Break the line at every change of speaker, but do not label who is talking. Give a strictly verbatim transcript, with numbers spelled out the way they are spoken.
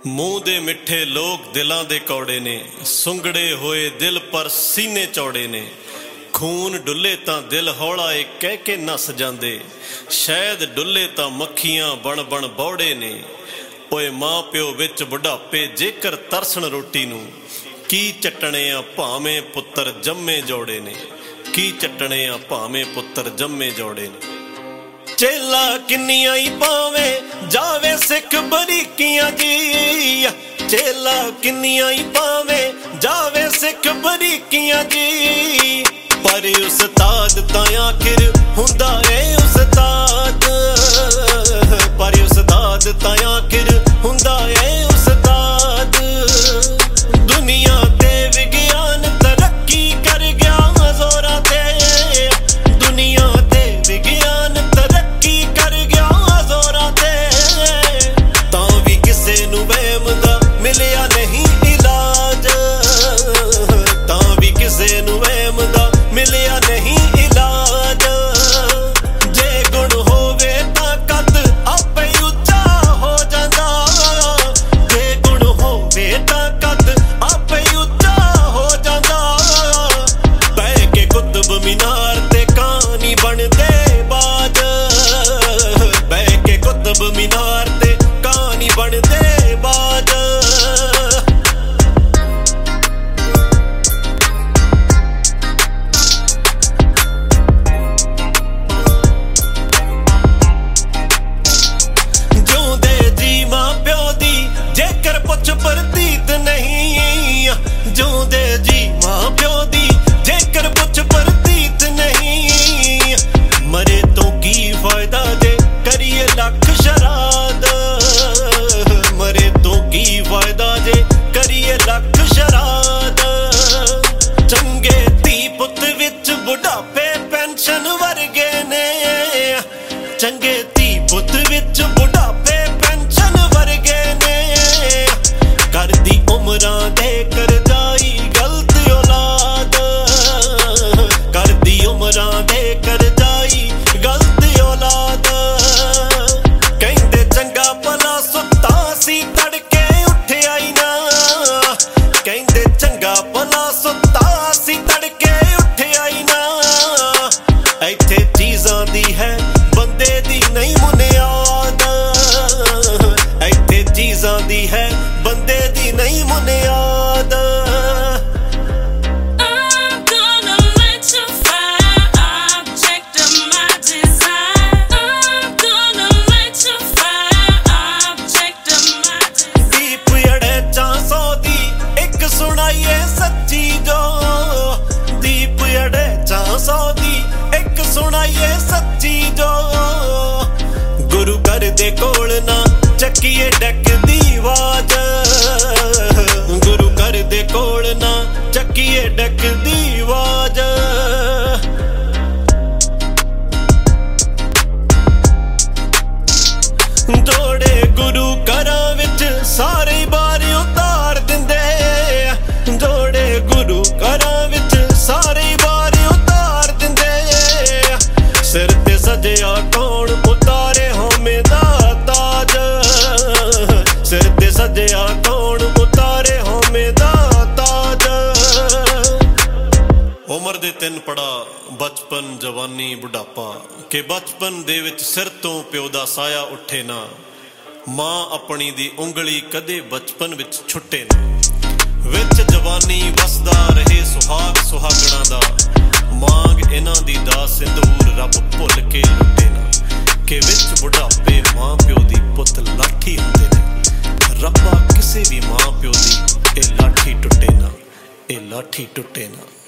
ਮੂੰਹ ਦੇ ਮਿੱਠੇ ਲੋਕ ਦਿਲਾਂ ਦੇ ਕੌੜੇ ਨੇ, ਸੁੰਗੜੇ ਹੋਏ ਦਿਲ ਪਰ ਸੀਨੇ ਚੌੜੇ ਨੇ। ਖੂਨ ਡੁੱਲੇ ਤਾਂ ਦਿਲ ਹੌਲਾ ਏ ਕਹਿ ਕੇ ਨੱਸ ਜਾਂਦੇ, ਸ਼ਾਇਦ ਡੁੱਲੇ ਤਾਂ ਮੱਖੀਆਂ ਬਣ ਬਣ ਬੌੜੇ ਨੇ। ਓਏ ਮਾਂ ਪਿਓ ਵਿੱਚ ਬੁਢਾਪੇ ਜੇਕਰ ਤਰਸਣ ਰੋਟੀ ਨੂੰ, ਕੀ ਚੱਟਣੇ ਆ ਭਾਵੇਂ ਪੁੱਤਰ ਜੰਮੇ ਜੋੜੇ ਨੇ। ਕੀ ਚੱਟਣੇ ਆ ਭਾਵੇਂ ਪੁੱਤਰ ਜੰਮੇ ਜੋੜੇ ਨੇ। ਚੇਲਾ ਕਿੰਨੀਆਂ ਹੀ ਪਾਵੇ ਜਾਵੇ ਸਿੱਖ ਬਰੀਕੀਆਂ ਜੀ, ਚੇਲਾ ਕਿੰਨੀਆਂ ਹੀ ਪਾਵੇ ਜਾਵੇ ਸਿੱਖ ਬਰੀਕੀਆਂ ਜੀ। ਪਰ ਉਸਤਾਦ ਤਾਂ ਆਖਿਰ ਹੁੰਦਾ ਏ ਉਸਤਾਦ, ਪਰ ਉਸਤਾਦ ਤਾਂ ਆਖਿਰ ਹੁੰਦਾ ਏ ਉਸਤਾਦ। ਦੁਨੀਆ ਤੇ ਵਿਗਿਆਨ ਤਰੱਕੀ ਕਰ ਗਿਆ ਜ਼ੋਰਾਂ ਤੇ, ਦੁਨੀਆ ਤੇ ਵਿਗਿਆਨ ਤਰੱਕੀ ਕਰ ਗਿਆ ਜ਼ੋਰਾਂ ਤੇ। ਤਾਂ ਵੀ ਕਿਸੇ ਨੂੰ ਵਹਿਮ ਦਾ ਮਿਲਿਆ ਨਹੀਂ ਇਲਾਜ, ਤਾਂ ਵੀ ਕਿਸੇ ਨੂੰ ਵਹਿਮ ਦਾ ਮਿਲਿਆ ਨਹੀਂ ਇਲਾਜ। ਜੇ ਗੁਣ ਹੋਵੇ ਤਾਂ ਕੱਦ ਆਪੇ ਉੱਚਾ ਹੋ ਜਾਂਦਾ, ਜੇ ਗੁਣ ਹੋਵੇ ਤਾਂ ਕੱਦ ਆਪੇ ਉੱਚਾ ਹੋ ਜਾਂਦਾ। ਬਹਿ ਕੇ ਕੁਤਬ ਮੀਨਾਰ ਤੇ ਕਹਾਣੀ ਬਣਦੇ ਬਾਜ, ਬਹਿ ਕੇ ਕੁਤਬ ਮੀਨਾਰ ਤੇ ਕਹਾਣੀ ਬਣਦੇ ਬਾਜ। ਜੇਕਰ ਪੁੱਛ ਪ੍ਰਤੀਤ ਨਹੀਂ, ਜਿਉਂਦੇ ਜੀ ਮਾਂ ਪਿਓ ਦੀ ਜੇਕਰ ਪੁੱਛ ਪ੍ਰਤੀਤ ਨਹੀਂ। ਮਰੇ ਤੋਂ ਕੀ ਫਾਇਦਾ ਜੇ ਕਰੀਏ ਲੱਖ ਸ਼ਰਾਧ, ਮਰੇ ਤੋਂ ਕੀ ਫਾਇਦਾ ਜੇ ਕਰੀਏ ਲੱਖ ਸ਼ਰਾਧ। ਚੰਗੇ ਧੀ ਪੁੱਤ ਵਿੱਚ ਬੁਢਾਪੇ ਪੈਨਸ਼ਨ ਵਰਗੇ ਨੇ, ਚੰਗੇ ਧੀ ਪੁੱਤ ਵਿੱਚ ਬੁਢਾਪੇ ਪੈਨਸ਼ਨ ਵਰਗੇ ਨੇ। ਕਰਦੀ ਉਮਰਾਂ ਦੇ ਕਰਜ਼ਾਈ ਗਲਤ ਔਲਾਦ, ਕਰਦੀ ਉਮਰਾਂ ਦੇ ਕਰਜ਼ਾਈ ਗਲਤ ਔਲਾਦ। ਕਹਿੰਦੇ ਚੰਗਾ ਭਲਾ ਸੁੱਤਾ ਸੀ ਤੜਕੇ ਉੱਠਿਆ ਹੀ ਨਾ, ਕਹਿੰਦੇ ਚੰਗਾ ਭਲਾ ਸੁੱਤਾ ਸੀ ਤੜਕੇ ਉੱਠਿਆ ਹੀ ਨਾ। ਇੱਥੇ ਚੀਜ਼ਾਂ ਦੀ ਹੈ ਬੰਦੇ ਦੀ ਨਹੀਂ ਮੁਨਿਆਦ, ਇੱਥੇ ਚੀਜ਼ਾਂ ਦੀ ਹੈ ਬੰਦੇ ਦੀ ਨਹੀਂ ਮੁਨਿਆਦ। ਦੀਪ ਅੜੇ ਚਾਂ ਸੌ ਦੀ ਇੱਕ ਸੁਣਾਈਏ ਸੱਚੀ ਜੋ, ਦੀਪ ਅੜੇ ਚਾਂ ਸੌ ਦੀ ਇੱਕ ਸੁਣਾਈਏ ਸੱਚੀ ਜੋ। ਗੁਰੂ ਘਰ ਦੇ ਕੋਲ ਨਾ ਚੱਕੀਏ ਡੈਕ ਦੀ ਆਵਾਜ਼, ਗੁਰੂ ਘਰ ਦੇ ਕੋਲ ਨਾ ਚੱਕੀਏ ਡੈਕ ਦੀ ਆਵਾਜ਼। ਜੋੜੇ ਗੁਰੂ ਘਰਾਂ ਵਿੱਚ ਸਾਰੇ ਬਾਰ ਉਤਾਰ ਦਿੰਦੇ, ਜੋੜੇ ਗੁਰੂ ਘਰਾਂ ਵਿੱਚ ਸਾਰੇ ਬਾਰ ਉਤਾਰ ਦਿੰਦੇ। ਸਿਰ ਤੇ ਸਜਿਆ ਕੌਣ ਉਤਾਰੇ ਹਉਮੈ ਦਾ ਤਾਜ, ਸਿਰ ਤੇ ਸਜਿਆ ਕੌਣ ਉਤਾਰੇ ਹਉਮੈ ਦਾ ਤਾਜ। ਉਮਰ ਦੇ ਤਿੰਨ ਪੜਾ ਬਚਪਨ ਜਵਾਨੀ ਬੁਢਾਪਾ, ਕਿ ਬਚਪਨ ਦੇ ਵਿੱਚ ਸਿਰ ਤੋਂ ਪਿਓ ਦਾ ਸਾਇਆ ਉੱਠੇ ਨਾ। ਮਾਂ ਆਪਣੀ ਦੀ ਉਂਗਲੀ ਕਦੇ ਬਚਪਨ ਵਿੱਚ ਛੁੱਟੇ ਨਾ। ਵਿੱਚ ਜਵਾਨੀ ਵਸਦਾ ਰਹੇ ਸੁਹਾਗ ਸੁਹਾਗਣਾ ਦਾ, ਮਾਂਗ ਇਹਨਾਂ ਦੀ ਦਾ ਸਿੰਦੂਰ ਰੱਬ ਭੁੱਲ ਕੇ ਲੁੱਟੇ ਨਾ। ਕਿ ਵਿੱਚ ਬੁਢਾਪੇ ਮਾਂ ਪਿਓ ਦੀ ਪੁੱਤ ਲਾਠੀ ਹੁੰਦੇ ਨੇ। ਰੱਬਾ ਕਿਸੇ ਵੀ ਮਾਂ ਪਿਓ ਦੀ ਇਹ ਲਾਠੀ ਟੁੱਟੇ ਨਾ, ਇਹ ਲਾਠੀ ਟੁੱਟੇ ਨਾ।